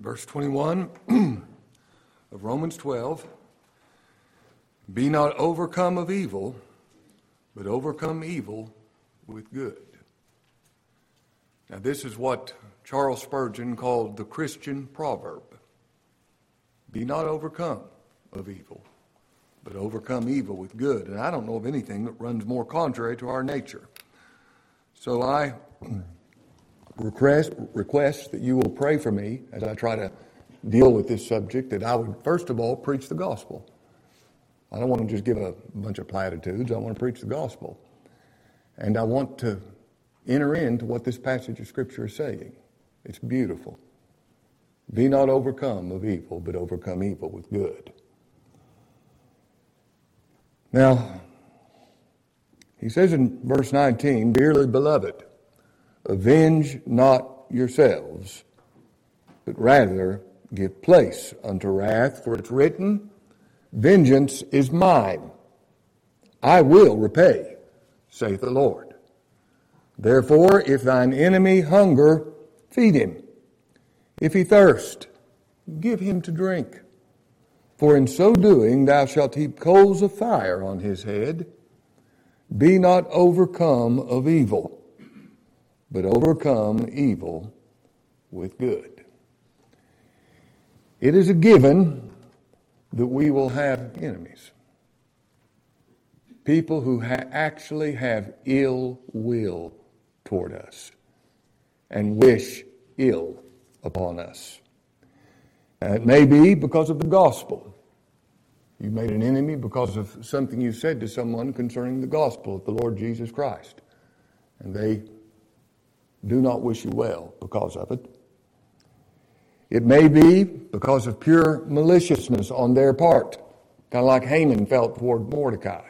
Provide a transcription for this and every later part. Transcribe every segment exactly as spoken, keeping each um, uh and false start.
Verse twenty-one of Romans twelve, be not overcome of evil, but overcome evil with good. Now this is what Charles Spurgeon called the Christian proverb. Be not overcome of evil, but overcome evil with good. And I don't know of anything that runs more contrary to our nature. So I request, request that you will pray for me as I try to deal with this subject, that I would first of all preach the gospel. I don't want to just give a bunch of platitudes. I want to preach the gospel. And I want to enter into what this passage of Scripture is saying. It's beautiful. Be not overcome of evil, but overcome evil with good. Now, he says in verse nineteen, dearly beloved, avenge not yourselves, but rather give place unto wrath, for it's written, vengeance is mine. I will repay, saith the Lord. Therefore, if thine enemy hunger, feed him. If he thirst, give him to drink. For in so doing thou shalt heap coals of fire on his head. Be not overcome of evil, but overcome evil with good. It is a given that we will have enemies. People who ha- actually have ill will toward us and wish ill upon us. And it may be because of the gospel. You made an enemy because of something you said to someone concerning the gospel of the Lord Jesus Christ. And they do not wish you well because of it. It may be because of pure maliciousness on their part, kind of like Haman felt toward Mordecai.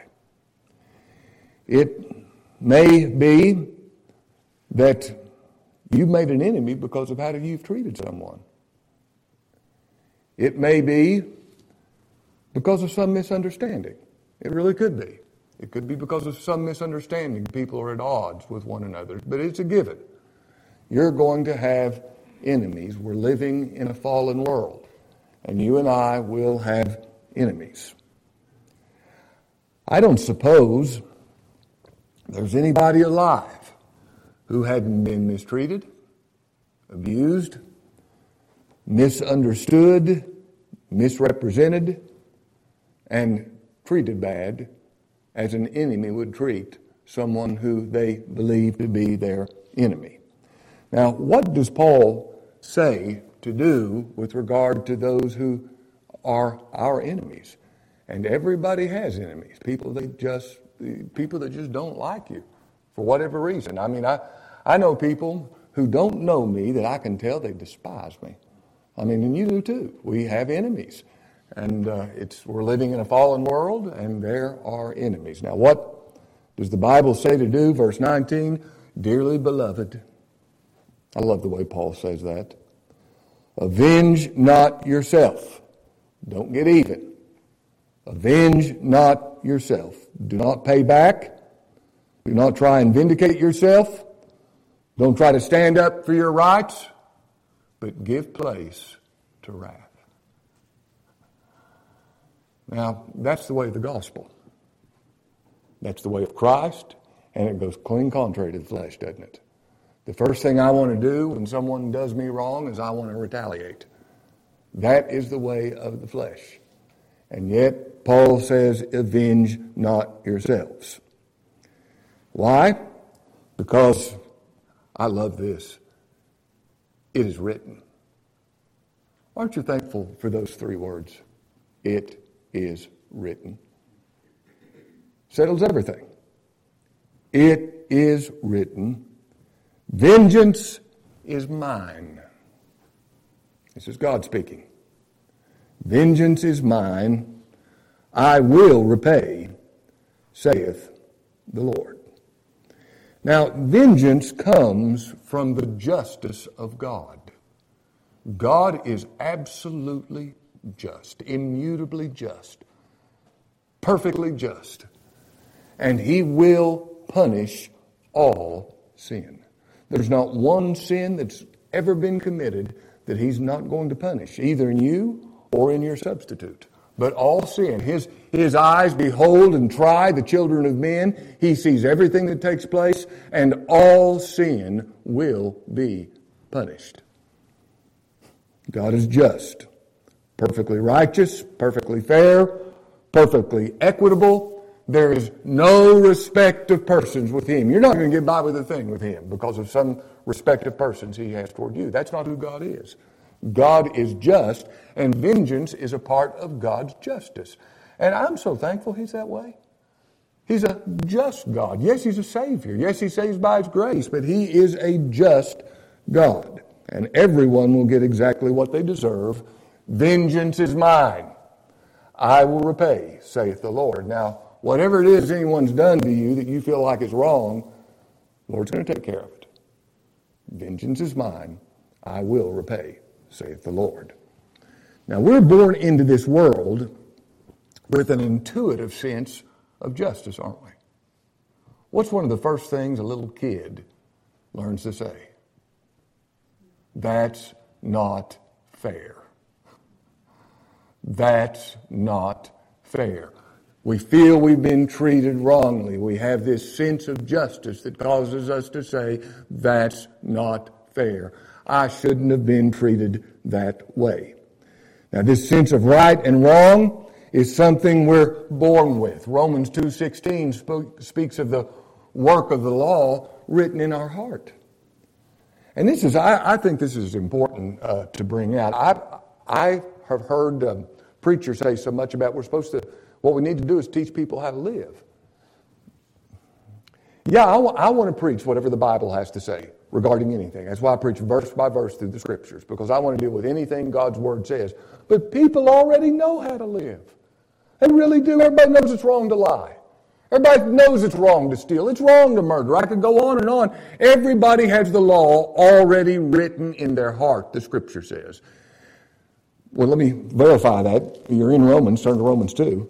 It may be that you've made an enemy because of how you've treated someone. It may be because of some misunderstanding. It really could be. It could be because of some misunderstanding. People are at odds with one another, but it's a given. You're going to have enemies. We're living in a fallen world, and you and I will have enemies. I don't suppose there's anybody alive who hadn't been mistreated, abused, misunderstood, misrepresented, and treated bad as an enemy would treat someone who they believe to be their enemy. Now, what does Paul say to do with regard to those who are our enemies? And everybody has enemies, people that just people that just don't like you for whatever reason. I mean, I, I know people who don't know me that I can tell they despise me. I mean, and you do too. We have enemies. And uh, it's we're living in a fallen world, and there are enemies. Now, what does the Bible say to do? Verse nineteen, dearly beloved. I love the way Paul says that. Avenge not yourself. Don't get even. Avenge not yourself. Do not pay back. Do not try and vindicate yourself. Don't try to stand up for your rights, but give place to wrath. Now, that's the way of the gospel. That's the way of Christ, and it goes clean contrary to the flesh, doesn't it? The first thing I want to do when someone does me wrong is I want to retaliate. That is the way of the flesh. And yet, Paul says, avenge not yourselves. Why? Because I love this. It is written. Aren't you thankful for those three words? It is written. Settles everything. It is written. Vengeance is mine. This is God speaking. Vengeance is mine. I will repay, saith the Lord. Now, vengeance comes from the justice of God. God is absolutely just, immutably just, perfectly just, and He will punish all sin. There's not one sin that's ever been committed that he's not going to punish, either in you or in your substitute. But all sin, his, his eyes behold and try the children of men. He sees everything that takes place, and all sin will be punished. God is just, perfectly righteous, perfectly fair, perfectly equitable. There is no respect of persons with him. You're not going to get by with a thing with him because of some respect of persons he has toward you. That's not who God is. God is just, and vengeance is a part of God's justice. And I'm so thankful he's that way. He's a just God. Yes, he's a Savior. Yes, he saves by his grace, but he is a just God. And everyone will get exactly what they deserve. Vengeance is mine. I will repay, saith the Lord. Now, whatever it is anyone's done to you that you feel like is wrong, the Lord's going to take care of it. Vengeance is mine. I will repay, saith the Lord. Now, we're born into this world with an intuitive sense of justice, aren't we? What's one of the first things a little kid learns to say? That's not fair. That's not fair. We feel we've been treated wrongly. We have this sense of justice that causes us to say, that's not fair. I shouldn't have been treated that way. Now, this sense of right and wrong is something we're born with. Romans two sixteen sp- speaks of the work of the law written in our heart. And this is, I, I think this is important uh, to bring out. I, I have heard um, preachers say so much about we're supposed to, what we need to do is teach people how to live. Yeah, I, w- I want to preach whatever the Bible has to say regarding anything. That's why I preach verse by verse through the Scriptures, because I want to deal with anything God's Word says. But people already know how to live. They really do. Everybody knows it's wrong to lie. Everybody knows it's wrong to steal. It's wrong to murder. I could go on and on. Everybody has the law already written in their heart, the Scripture says. Well, let me verify that. You're in Romans. Turn to Romans two.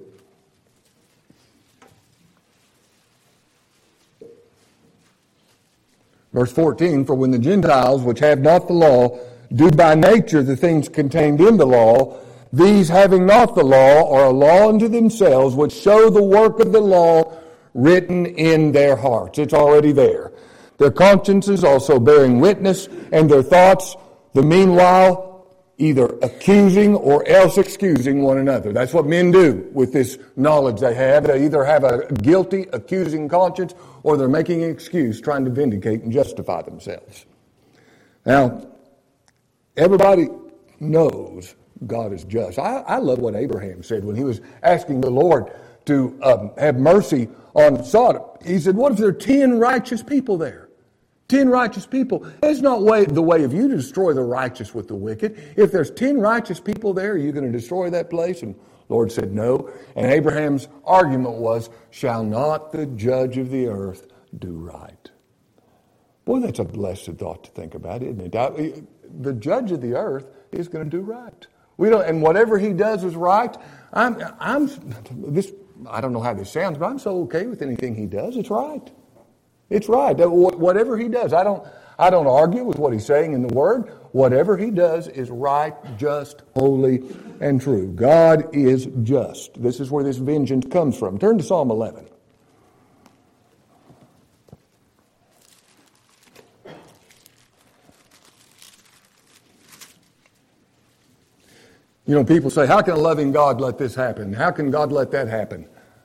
Verse fourteen, for when the Gentiles, which have not the law, do by nature the things contained in the law, these having not the law are a law unto themselves, which show the work of the law written in their hearts. It's already there. Their consciences also bearing witness, and their thoughts, the meanwhile, either accusing or else excusing one another. That's what men do with this knowledge they have. They either have a guilty, accusing conscience, or they're making an excuse, trying to vindicate and justify themselves. Now, everybody knows God is just. I, I love what Abraham said when he was asking the Lord to um, have mercy on Sodom. He said, what if there are ten righteous people there? Ten righteous people. It's not way, the way of you to destroy the righteous with the wicked. If there's ten righteous people there, are you going to destroy that place? And the Lord said no. And Abraham's argument was, shall not the judge of the earth do right? Boy, that's a blessed thought to think about, isn't it? I, the judge of the earth is going to do right. We don't, and whatever he does is right. I'm, I'm, this, I don't know how this sounds, but I'm so okay with anything he does. It's right. It's right. Whatever he does, I don't, I don't argue with what he's saying in the Word. Whatever he does is right, just, holy, and true. God is just. This is where this vengeance comes from. Turn to Psalm eleven. You know, people say, how can a loving God let this happen? How can God let that happen?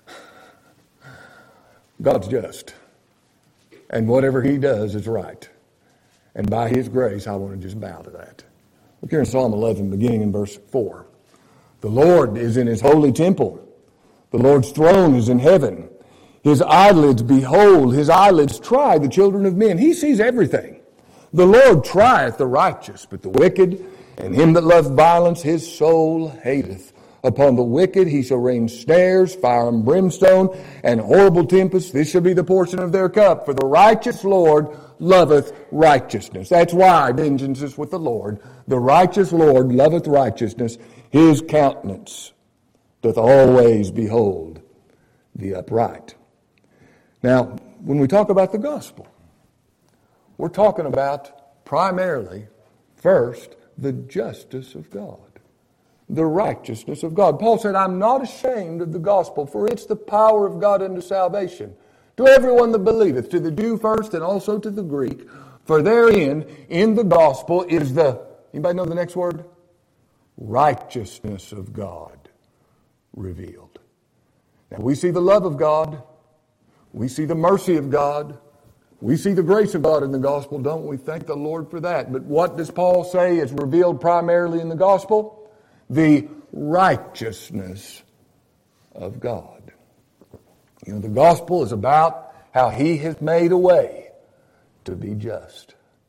God's just. And whatever he does is right. And by his grace, I want to just bow to that. Look here in Psalm eleven, beginning in verse four. The Lord is in his holy temple. The Lord's throne is in heaven. His eyelids behold, his eyelids try the children of men. He sees everything. The Lord trieth the righteous, but the wicked and him that loveth violence his soul hateth. Upon the wicked he shall rain snares, fire and brimstone, and horrible tempests. This shall be the portion of their cup. For the righteous Lord loveth righteousness. That's why vengeance is with the Lord. The righteous Lord loveth righteousness. His countenance doth always behold the upright. Now, when we talk about the gospel, we're talking about primarily, first, the justice of God, the righteousness of God. Paul said, I'm not ashamed of the gospel, for it's the power of God unto salvation, to everyone that believeth, to the Jew first and also to the Greek. For therein, in the gospel, is the, anybody know the next word? Righteousness of God revealed. Now we see the love of God. We see the mercy of God. We see the grace of God in the gospel, don't we? Thank the Lord for that. But what does Paul say is revealed primarily in the gospel? The righteousness of God. You know, the gospel is about how He has made a way to be just,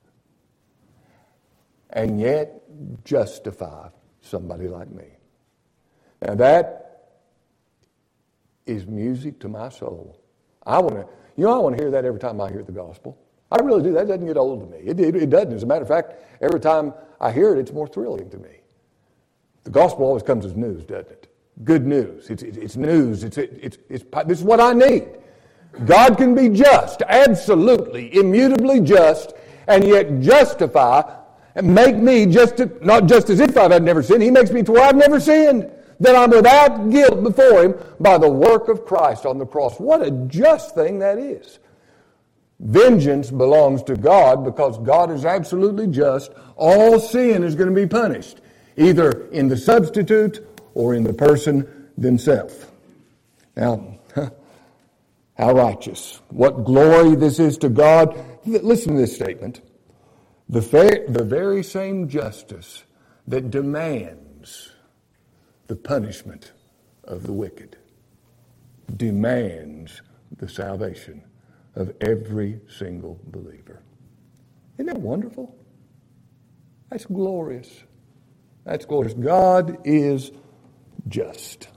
and yet justify somebody like me. Now that is music to my soul. I want to, you know, I want to hear that every time I hear the gospel. I really do. That doesn't get old to me. It, it, it doesn't. As a matter of fact, every time I hear it, it's more thrilling to me. The gospel always comes as news, doesn't it? Good news. It's, it's, it's news. It's, it's, it's, it's, this is what I need. God can be just, absolutely, immutably just, and yet justify and make me just to, not just as if I've never sinned. He makes me to where I've never sinned, that I'm without guilt before Him by the work of Christ on the cross. What a just thing that is. Vengeance belongs to God because God is absolutely just. All sin is going to be punished, either in the substitute or in the person themselves. Now, how righteous. What glory this is to God. Listen to this statement. The, fa- the very same justice that demands the punishment of the wicked demands the salvation of every single believer. Isn't that wonderful? That's glorious. That's glorious. God is just.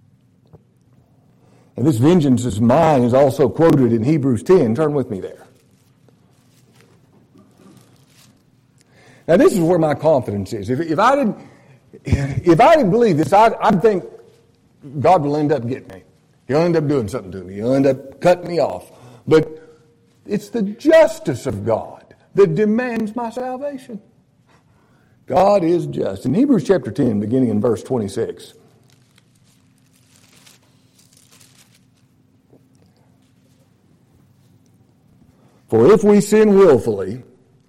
And this vengeance is mine is also quoted in Hebrews ten. Turn with me there. Now this is where my confidence is. If, if I didn't, if I didn't believe this, I'd, I'd think God will end up getting me. He'll end up doing something to me. He'll end up cutting me off. But it's the justice of God that demands my salvation. God is just. In Hebrews chapter ten, beginning in verse twenty-six. For if we sin willfully,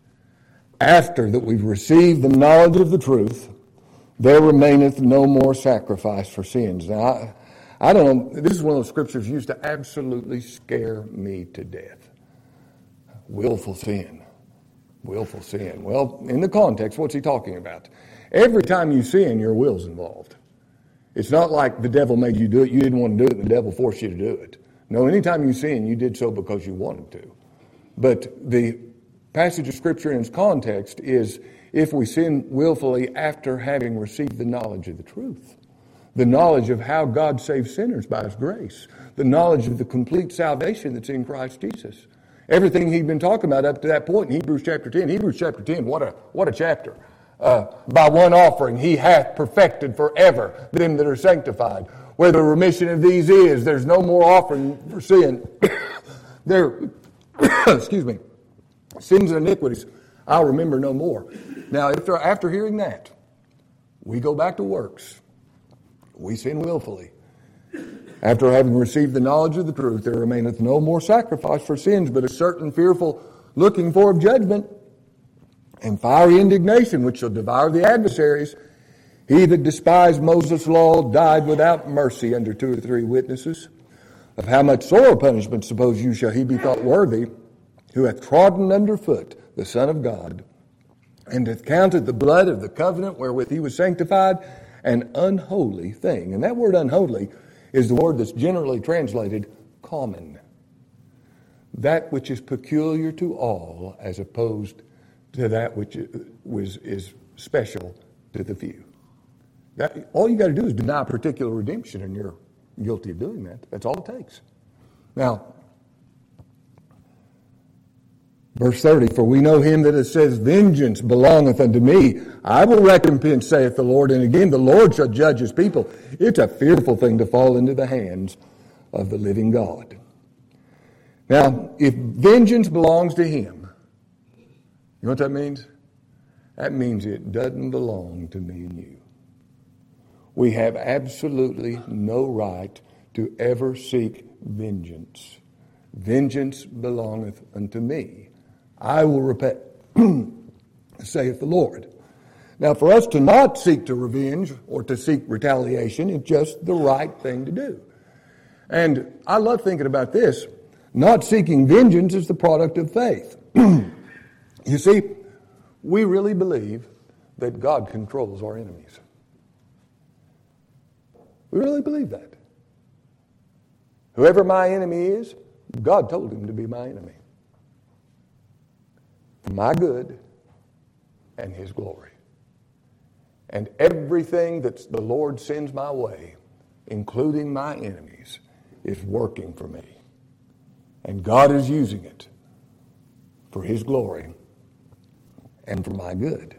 after that we've received the knowledge of the truth, there remaineth no more sacrifice for sins. Now, I, I don't know, this is one of those scriptures used to absolutely scare me to death. Willful sin. Willful sin. Well, in the context, what's he talking about? Every time you sin, your will's involved. It's not like the devil made you do it, you didn't want to do it, and the devil forced you to do it. No, anytime you sin, you did so because you wanted to. But the passage of Scripture in its context is if we sin willfully after having received the knowledge of the truth, the knowledge of how God saves sinners by His grace, the knowledge of the complete salvation that's in Christ Jesus. Everything he'd been talking about up to that point in Hebrews chapter ten. Hebrews chapter ten, what a what a chapter. Uh, by one offering he hath perfected forever them that are sanctified. Where the remission of these is, there's no more offering for sin. there excuse me, sins and iniquities, I'll remember no more. Now, after, after hearing that, we go back to works. We sin willfully. After having received the knowledge of the truth, there remaineth no more sacrifice for sins, but a certain fearful looking for of judgment and fiery indignation, which shall devour the adversaries. He that despised Moses' law died without mercy under two or three witnesses. Of how much sore punishment suppose you shall he be thought worthy, who hath trodden under foot the Son of God, and hath counted the blood of the covenant wherewith he was sanctified an unholy thing. And that word unholy is the word that's generally translated common. That which is peculiar to all as opposed to that which was, is special to the few. That, all you got to do is deny particular redemption and you're guilty of doing that. That's all it takes. Now, verse thirty, for we know him that it says, vengeance belongeth unto me. I will recompense, saith the Lord. And again, the Lord shall judge his people. It's a fearful thing to fall into the hands of the living God. Now, if vengeance belongs to him, you know what that means? that means it doesn't belong to me and you. We have absolutely no right to ever seek vengeance. Vengeance belongeth unto me. I will repay, saith the Lord. Now, for us to not seek to revenge or to seek retaliation is just the right thing to do. And I love thinking about this. Not seeking vengeance is the product of faith. You see, we really believe that God controls our enemies. We really believe that. Whoever my enemy is, God told him to be my enemy. For my good and his glory. And everything that the Lord sends my way, including my enemies, is working for me. And God is using it for his glory and for my good.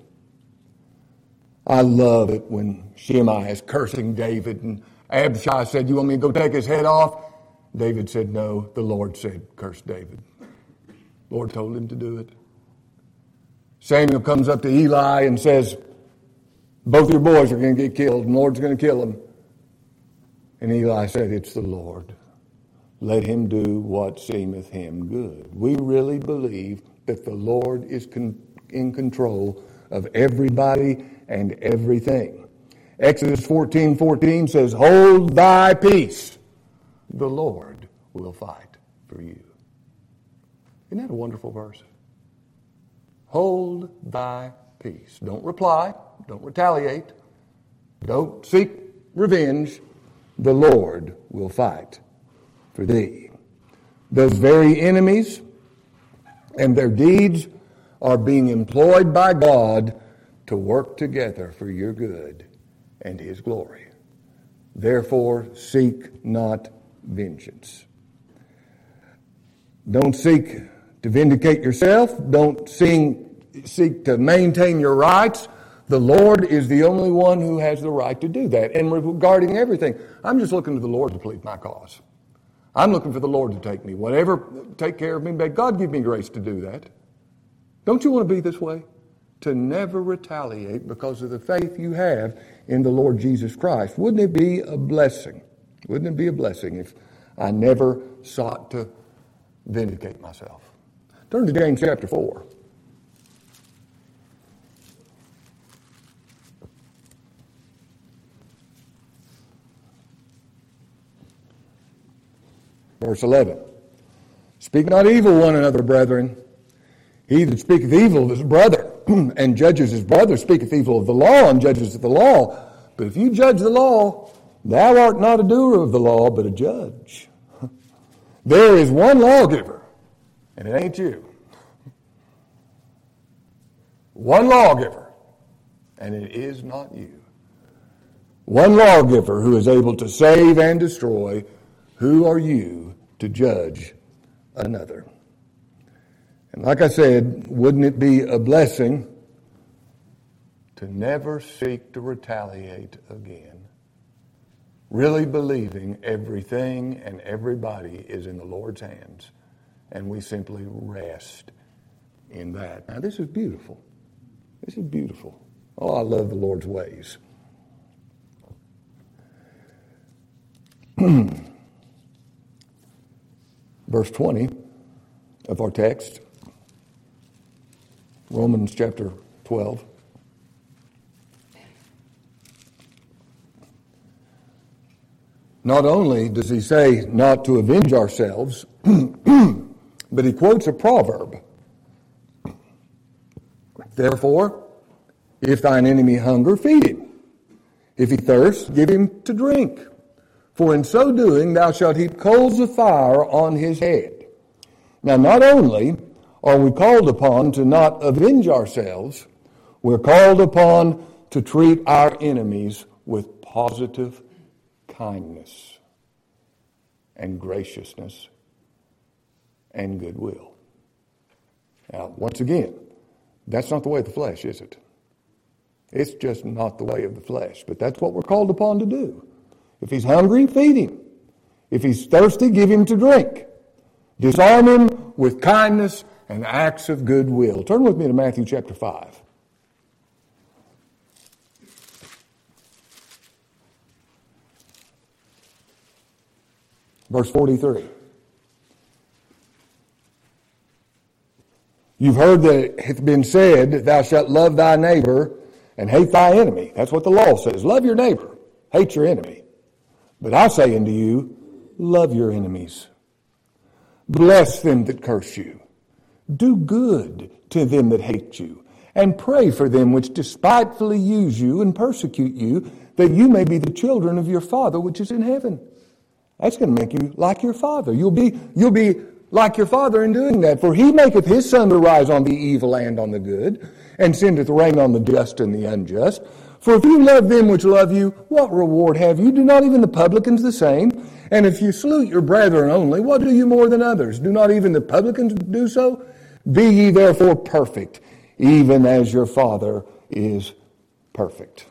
I love it when Shimei is cursing David and Abishai said, "You want me to go take his head off?" David said, "No." The Lord said, "Curse David." The Lord told him to do it. Samuel comes up to Eli and says, "Both your boys are going to get killed, and the Lord's going to kill them." And Eli said, "It's the Lord. Let him do what seemeth him good." We really believe that the Lord is con- in control of everybody and everything. Exodus fourteen fourteen says, "Hold thy peace. The Lord will fight for you." Isn't that a wonderful verse? Hold thy peace. Don't reply. Don't retaliate. Don't seek revenge. The Lord will fight for thee. Those very enemies and their deeds are being employed by God to work together for your good and his glory. Therefore, seek not vengeance. Don't seek to vindicate yourself. Don't sing, seek to maintain your rights. The Lord is the only one who has the right to do that. And regarding everything, I'm just looking to the Lord to plead my cause. I'm looking for the Lord to take me, whatever, take care of me. May God give me grace to do that. Don't you want to be this way? To never retaliate because of the faith you have in the Lord Jesus Christ. Wouldn't it be a blessing? Wouldn't it be a blessing if I never sought to vindicate myself? Turn to James chapter four. Verse eleven. Speak not evil one another, brethren. He that speaketh evil of his brother and judges his brother speaketh evil of the law and judges the law. But if you judge the law, thou art not a doer of the law, but a judge. There is one lawgiver, and it ain't you. One lawgiver, and it is not you. One lawgiver who is able to save and destroy. Who are you to judge another? And like I said, wouldn't it be a blessing to never seek to retaliate again? Really believing everything and everybody is in the Lord's hands, and we simply rest in that. Now, this is beautiful. This is beautiful. Oh, I love the Lord's ways. Verse twenty of our text, Romans chapter twelve. Not only does he say not to avenge ourselves, but he quotes a proverb. Therefore, if thine enemy hunger, feed him. If he thirst, give him to drink. For in so doing thou shalt heap coals of fire on his head. Now, not only are we called upon to not avenge ourselves, we're called upon to treat our enemies with positive kindness and graciousness and goodwill. Now, once again, that's not the way of the flesh, is it? It's just not the way of the flesh, but that's what we're called upon to do. If he's hungry, feed him. If he's thirsty, give him to drink. Disarm him with kindness and acts of goodwill. Turn with me to Matthew chapter five. Verse forty-three. You've heard that it hath been said, thou shalt love thy neighbor and hate thy enemy. That's what the law says. Love your neighbor, hate your enemy. But I say unto you, love your enemies. Bless them that curse you. Do good to them that hate you. And pray for them which despitefully use you and persecute you, that you may be the children of your Father which is in heaven. That's going to make you like your Father. You'll be, you'll be like your Father in doing that. For he maketh his sun to rise on the evil and on the good, and sendeth rain on the just and the unjust. For if you love them which love you, what reward have you? Do not even the publicans the same? And if you salute your brethren only, what do you more than others? Do not even the publicans do so? Be ye therefore perfect, even as your Father is perfect.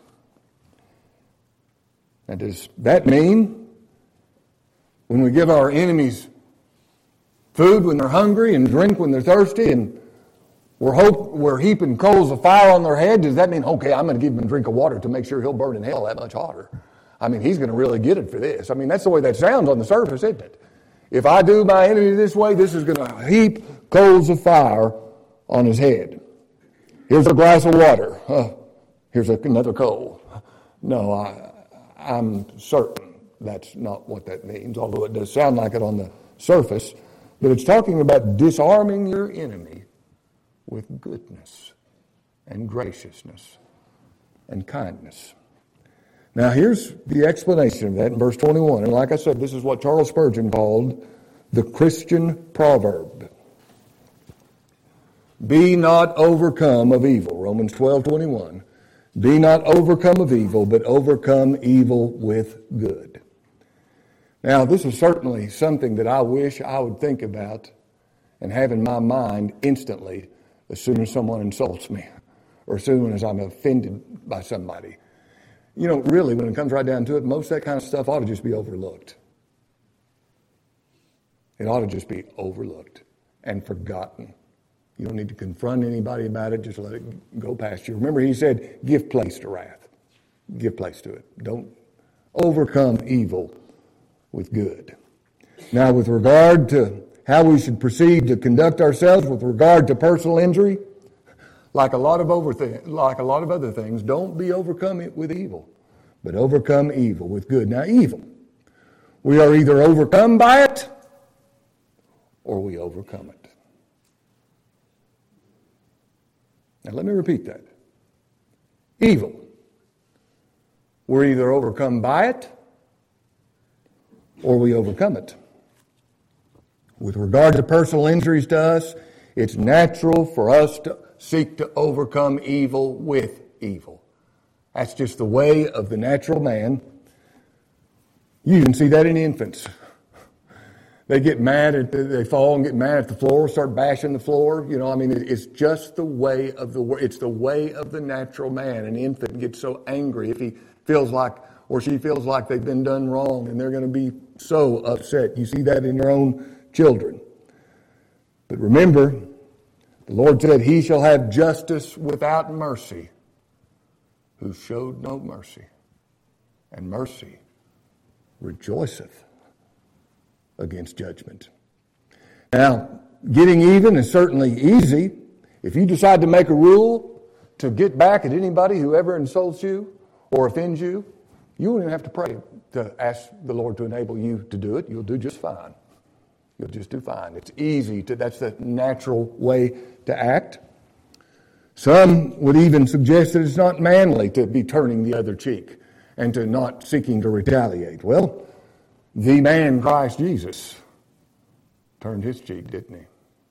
Now, does that mean when we give our enemies food when they're hungry and drink when they're thirsty, and we're hope we're heaping coals of fire on their head, does that mean, okay, I'm going to give him a drink of water to make sure he'll burn in hell that much hotter? I mean, he's going to really get it for this. I mean, that's the way that sounds on the surface, isn't it? If I do my enemy this way, this is going to heap coals of fire on his head. Here's a glass of water. Huh. Here's another coal. No, I, I'm certain that's not what that means, although it does sound like it on the surface. But it's talking about disarming your enemy with goodness and graciousness and kindness. Now here's the explanation of that in verse twenty-one. And like I said, this is what Charles Spurgeon called the Christian proverb. Be not overcome of evil. Romans twelve twenty-one. Be not overcome of evil, but overcome evil with good. Now, this is certainly something that I wish I would think about and have in my mind instantly as soon as someone insults me or as soon as I'm offended by somebody. You know, really, when it comes right down to it, most of that kind of stuff ought to just be overlooked. It ought to just be overlooked and forgotten. You don't need to confront anybody about it. Just let it go past you. Remember, he said, give place to wrath. Give place to it. Don't overcome evil with good. Now, with regard to how we should proceed to conduct ourselves with regard to personal injury, like a lot of over th- like a lot of other things, don't be overcome with evil, but overcome evil with good. Now, evil, we are either overcome by it or we overcome it. Now, let me repeat that. Evil, we're either overcome by it or we overcome it. With regard to personal injuries to us, it's natural for us to seek to overcome evil with evil. That's just the way of the natural man. You can see that in infants. They get mad at the, they fall and get mad at the floor, start bashing the floor. You know, I mean, it's just the way of the it's the way of the natural man. An infant gets so angry if he feels like or she feels like they've been done wrong, and they're going to be so upset. You see that in your own children. But remember, the Lord said, he shall have justice without mercy, who showed no mercy. And mercy rejoiceth against judgment. Now, getting even is certainly easy. If you decide to make a rule to get back at anybody who ever insults you or offends you, you won't even have to pray to ask the Lord to enable you to do it. You'll do just fine. You'll just do fine. It's easy to, that's the natural way to act. Some would even suggest that it's not manly to be turning the other cheek and to not seeking to retaliate. Well, the man Christ Jesus turned his cheek, didn't he?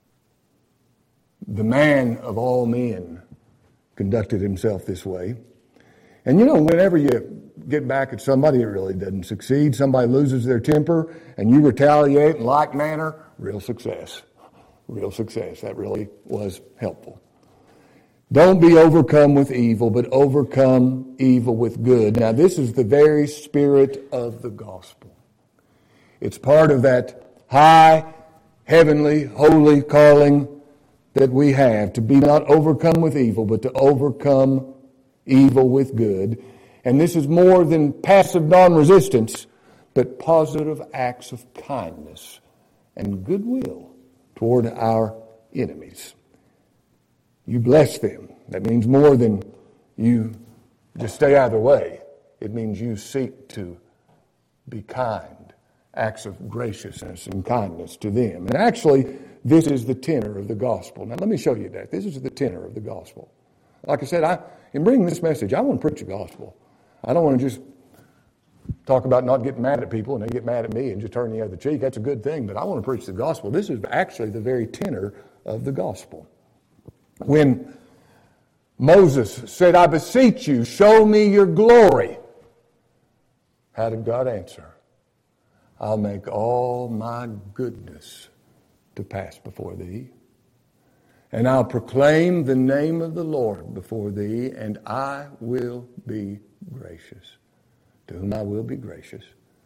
The man of all men conducted himself this way. And you know, whenever you get back at somebody that really doesn't succeed, somebody loses their temper, and you retaliate in like manner, real success. Real success. That really was helpful. Don't be overcome with evil, but overcome evil with good. Now, this is the very spirit of the gospel. It's part of that high, heavenly, holy calling that we have to be not overcome with evil, but to overcome evil with good. And this is more than passive non-resistance, but positive acts of kindness and goodwill toward our enemies. You bless them. That means more than you just stay out of their way. It means you seek to be kind, acts of graciousness and kindness to them. And actually, this is the tenor of the gospel. Now, let me show you that. This is the tenor of the gospel. Like I said, I, in bringing this message, I want to preach the gospel. I don't want to just talk about not getting mad at people and they get mad at me and just turn the other cheek. That's a good thing, but I want to preach the gospel. This is actually the very tenor of the gospel. When Moses said, I beseech you, show me your glory, how did God answer? I'll make all my goodness to pass before thee, and I'll proclaim the name of the Lord before thee, and I will be gracious. To whom I will be gracious,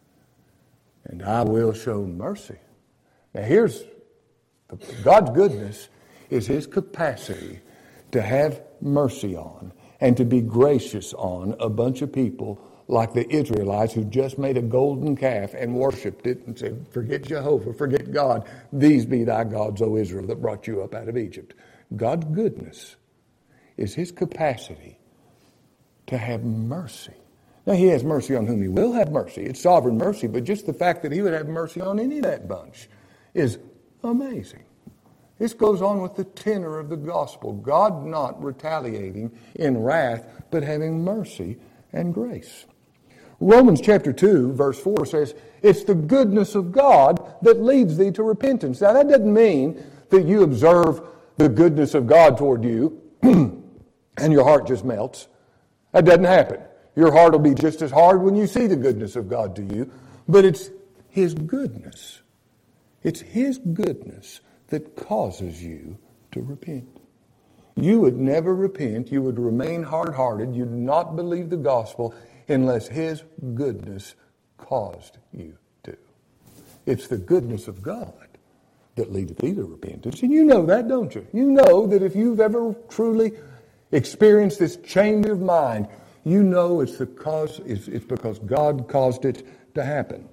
and I will show mercy. Now here's, God's goodness is His capacity to have mercy on and to be gracious on a bunch of people like the Israelites who just made a golden calf and worshipped it and said, forget Jehovah, forget God. These be thy gods, O Israel, that brought you up out of Egypt. God's goodness is His capacity to have mercy. Now, He has mercy on whom He will have mercy. It's sovereign mercy, but just the fact that He would have mercy on any of that bunch is amazing. This goes on with the tenor of the gospel. God not retaliating in wrath, but having mercy and grace. Romans chapter two, verse four says, it's the goodness of God that leads thee to repentance. Now, that doesn't mean that you observe the goodness of God toward you and your heart just melts. That doesn't happen. Your heart will be just as hard when you see the goodness of God to you. But it's His goodness. It's His goodness that causes you to repent. You would never repent. You would remain hard-hearted. You'd not believe the gospel unless His goodness caused you to. It's the goodness of God that leadeth thee to repentance. And you know that, don't you? You know that if you've ever truly experienced this change of mind, you know it's the cause. It's, it's because God caused it to happen.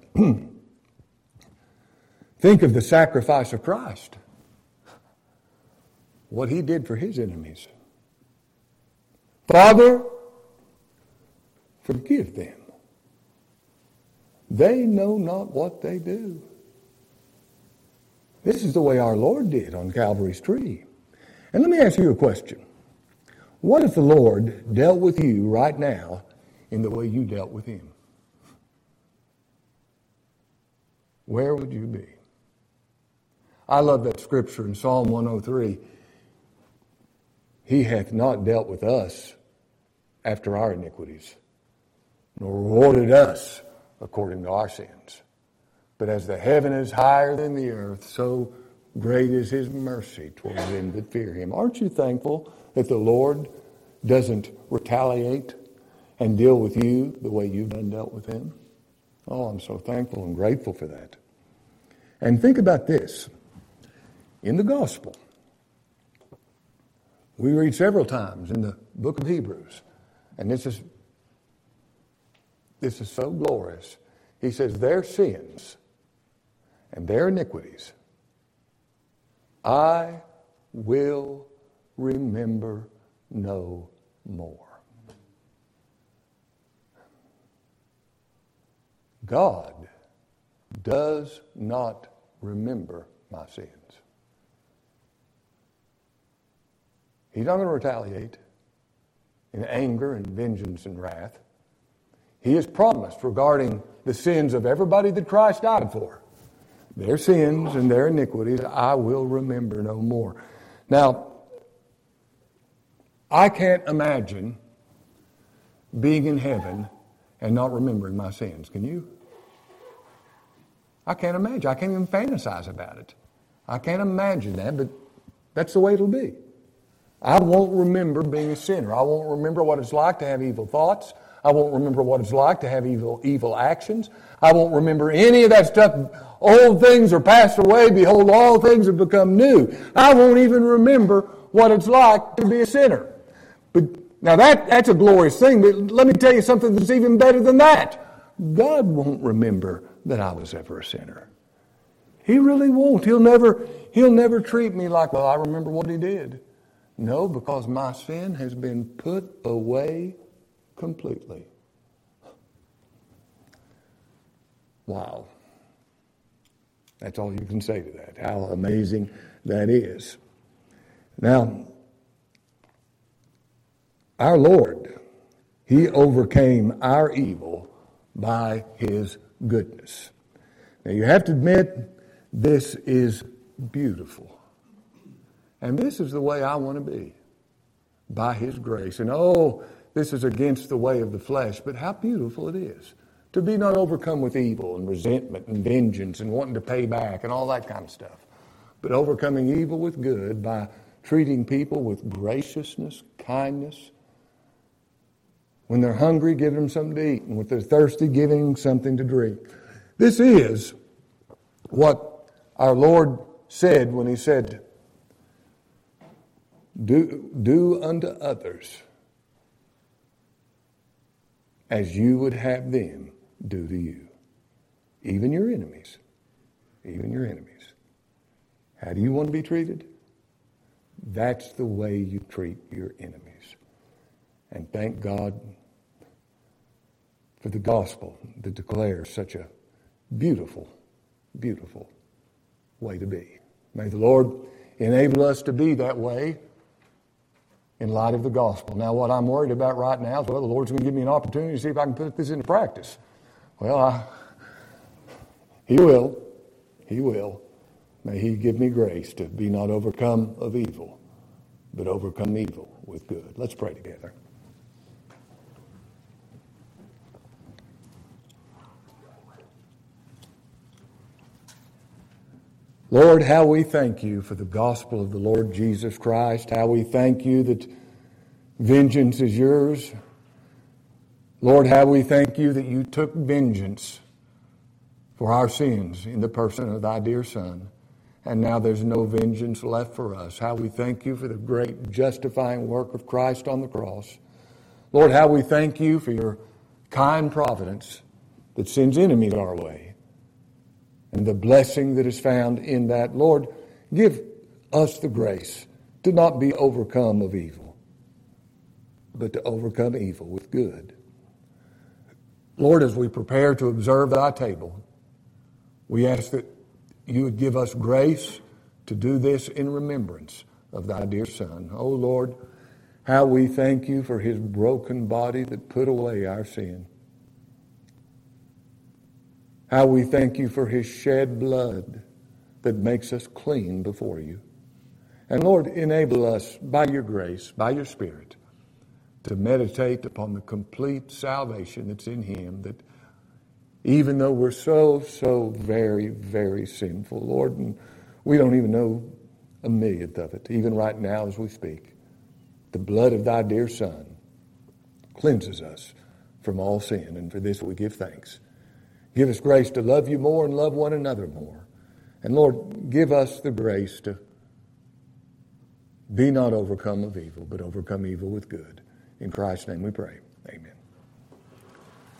Think of the sacrifice of Christ. What He did for His enemies. Father, forgive them. They know not what they do. This is the way our Lord did on Calvary's tree. And let me ask you a question. What if the Lord dealt with you right now in the way you dealt with Him? Where would you be? I love that scripture in Psalm one oh three. He hath not dealt with us after our iniquities, nor rewarded us according to our sins. But as the heaven is higher than the earth, so great is His mercy toward them that fear Him. Aren't you thankful that the Lord doesn't retaliate and deal with you the way you've done dealt with Him? Oh, I'm so thankful and grateful for that. And think about this. In the gospel, we read several times in the book of Hebrews, and this is, this is so glorious. He says, their sins and their iniquities I will remember no more. God does not remember my sins. He's not going to retaliate in anger and vengeance and wrath. He has promised regarding the sins of everybody that Christ died for. Their sins and their iniquities I will remember no more. Now, I can't imagine being in heaven and not remembering my sins. Can you? I can't imagine. I can't even fantasize about it. I can't imagine that, but that's the way it'll be. I won't remember being a sinner. I won't remember what it's like to have evil thoughts. I won't remember what it's like to have evil evil actions. I won't remember any of that stuff. Old things are passed away. Behold, all things have become new. I won't even remember what it's like to be a sinner. But now that, that's a glorious thing, but let me tell you something that's even better than that. God won't remember that I was ever a sinner. He really won't. He'll never, he'll never treat me like, well, I remember what he did. No, because my sin has been put away completely. Wow. That's all you can say to that. How amazing that is. Now, our Lord, He overcame our evil by His goodness. Now, you have to admit, this is beautiful. And this is the way I want to be, by His grace. And oh, this is against the way of the flesh, but how beautiful it is to be not overcome with evil and resentment and vengeance and wanting to pay back and all that kind of stuff, but overcoming evil with good by treating people with graciousness, kindness. When they're hungry, giving them something to eat, and when they're thirsty, giving them something to drink. This is what our Lord said when He said, Do, do unto others as you would have them do to you. Even your enemies. Even your enemies. How do you want to be treated? That's the way you treat your enemies. And thank God for the gospel that declares such a beautiful, beautiful way to be. May the Lord enable us to be that way in light of the gospel. Now, what I'm worried about right now is, well, the Lord's going to give me an opportunity to see if I can put this into practice. Well, I, He will. He will. May He give me grace to be not overcome of evil, but overcome evil with good. Let's pray together. Lord, how we thank You for the gospel of the Lord Jesus Christ. How we thank You that vengeance is Yours. Lord, how we thank You that You took vengeance for our sins in the person of Thy dear Son. And now there's no vengeance left for us. How we thank You for the great justifying work of Christ on the cross. Lord, how we thank You for Your kind providence that sends enemies our way. And the blessing that is found in that. Lord, give us the grace to not be overcome of evil, but to overcome evil with good. Lord, as we prepare to observe Thy table, we ask that You would give us grace to do this in remembrance of Thy dear Son. Oh Lord, how we thank You for His broken body that put away our sin. How we thank You for His shed blood that makes us clean before You. And Lord, enable us by Your grace, by Your Spirit, to meditate upon the complete salvation that's in Him, that even though we're so, so very, very sinful, Lord, and we don't even know a millionth of it, even right now as we speak, the blood of Thy dear Son cleanses us from all sin, and for this we give thanks. Give us grace to love You more and love one another more. And Lord, give us the grace to be not overcome of evil, but overcome evil with good. In Christ's name we pray. Amen.